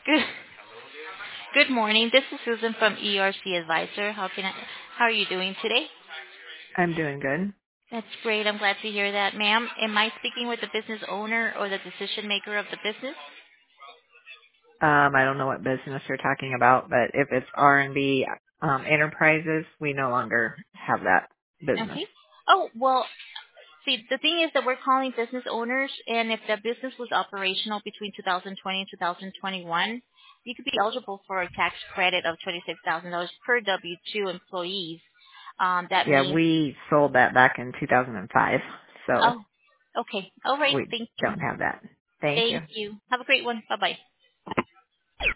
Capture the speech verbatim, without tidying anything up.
Good Good morning. This is Susan from E R C Advisor. How can I, how are you doing today? I'm doing good. That's great. I'm glad to hear that, ma'am. Am I speaking with the business owner or the decision maker of the business? Um, I don't know what business you're talking about, but if it's R and B um, Enterprises, we no longer have that business. Okay. Oh, well, see, the thing is that we're calling business owners, and if the business was operational between two thousand twenty and two thousand twenty-one, you could be eligible for a tax credit of twenty-six thousand dollars per W two employees. Um, that Yeah, means, we sold that back in two thousand five, so oh, okay. All right. we Thank you. don't have that. Thank you. Thank you. Have a great one. Bye-bye.